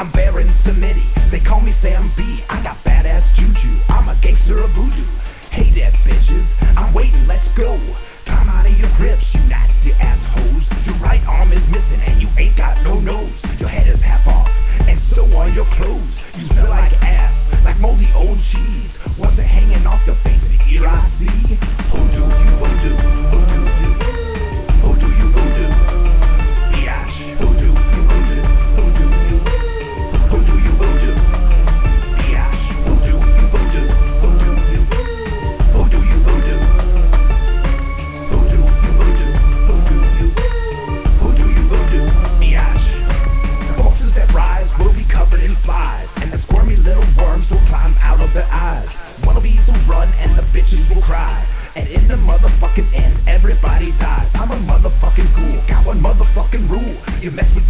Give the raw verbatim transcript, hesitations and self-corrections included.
I'm Baron Samedi, they call me Sam B. I got badass juju, I'm a gangster of voodoo. Hey there bitches, I'm waiting, let's go. Climb out of your grips, you nasty assholes. Your right arm is missing and you ain't got no nose. Your head is half off, and so are your clothes. You smell like ass, like moldy old cheese. What's it hanging off your face and ear I see? Who do you voodoo? Who do you? Who do you voodoo? Biatch. Who do you voodoo? Who do you? Who do you voodoo? Biatch. Who do you voodoo? Who do you? Who do you voodoo? Who do you voodoo? Who do you? Who do you voodoo? Biatch. The corpses that rise will be covered in flies, and the squirmy little worms will climb out of their eyes. Wannabes will run and the bitches will cry, and in the motherfucking end everybody dies. I'm a motherfucking ghoul, got one motherfucking rule: you mess with